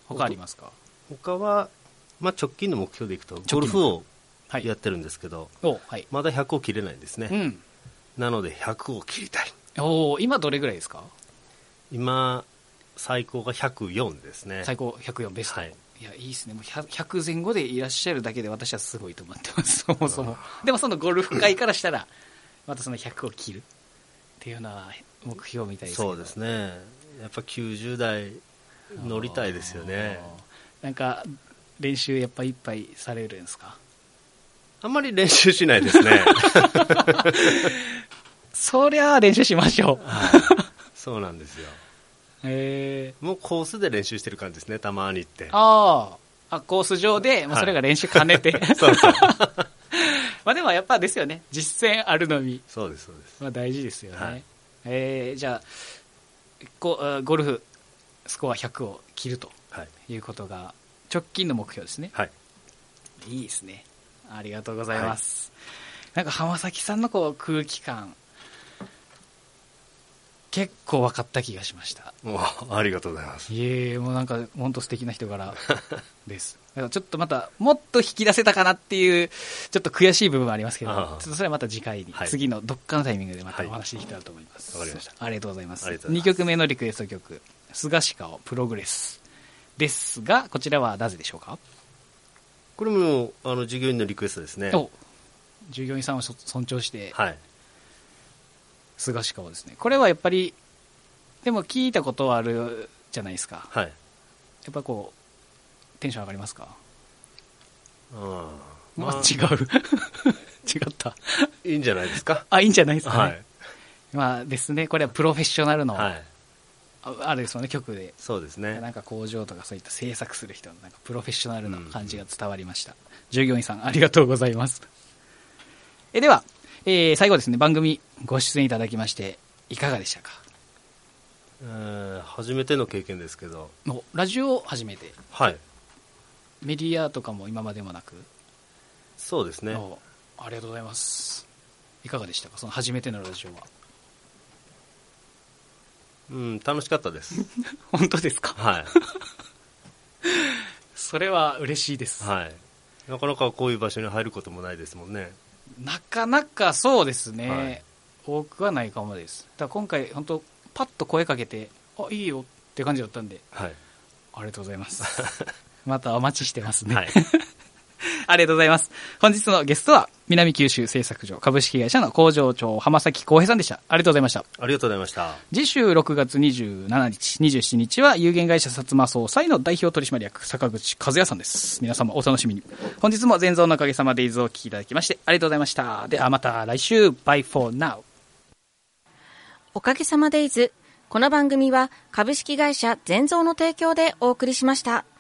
他ありますか？ 他は、直近の目標でいくとゴルフをやってるんですけど、 はい、 まだ100を切れないんですね、 うん、 なので100を切りたい。 今どれぐらいですか？ 今最高が104ですね。 最高104ベスト、 はい、 いやいいですね。もう 100前後でいらっしゃるだけで私はすごいと思ってます。そもそもでもそのゴルフ界からしたらまたその100を切るっていうような目標みたいですけど。 そうですね、やっぱ90代乗りたいですよね。 なんか練習やっぱいっぱいされるんですか？ あんまり練習しないですねそりゃあ練習しましょう、 はい、そうなんですよ。もうコースで練習してる感じですね、たまにって。 コース上でもうそれが練習兼ねて、はい、そうそうまあでもやっぱですよね、実践あるのみ。 そうですそうです、 大事ですよね、 はい、 じゃあゴルフスコア100を切るということが直近の目標ですね。 はい、 いいですね、ありがとうございます、はい、なんか浜崎さんのこう空気感結構分かった気がしました。 ありがとうございます。 いえ、もうなんか本当素敵な人柄ですだからちょっとまたもっと引き出せたかなっていうちょっと悔しい部分はありますけど、ちょっとそれはまた次回に、はい、次のどっかのタイミングでまたお話できたらと思います。 わかりました。 ありがとうございます。2曲目のリクエスト曲、菅鹿をプログレスですが、こちらはなぜでしょうか？ これも従業員のリクエストですね。 従業員さんを尊重して、 はい、 菅鹿をですね。これはやっぱりでも聞いたことはあるじゃないですか。 はい、 やっぱこうテンション上がりますか？違う違ったいいんじゃないですか。 いいんじゃないですかね、 はい、 まあですね、これはプロフェッショナルの、 はい、 あれですよね、曲で。 そうですね、 なんか工場とかそういった制作する人のなんかプロフェッショナルな感じが伝わりました、従業員さんありがとうございます。では、最後ですね、番組ご出演いただきましていかがでしたか？ 初めての経験ですけど。 ラジオ初めて。 はい、 メディアとかも今までもなく。 そうですね、 ありがとうございます。いかがでしたか、その初めてのラジオは？ 楽しかったです本当ですか？ はいそれは嬉しいです、 はい、なかなかこういう場所に入ることもないですもんね。 なかなかそうですね、 はい、 多くはないかもです。だから今回本当パッと声かけていいよって感じだったんで、 はい、 ありがとうございますまたお待ちしてますね、 はいありがとうございます。本日のゲストは南九州製作所株式会社の工場長浜崎康平さんでした。ありがとうございました。 ありがとうございました。 次週6月27日27日は有限会社薩摩総裁の代表取締役坂口和也さんです。皆様お楽しみに。本日も全蔵のおかげさまでイズをお聞きいただきましてありがとうございました。ではまた来週。Bye for now。 おかげさまでイズ、この番組は株式会社全蔵の提供でお送りしました。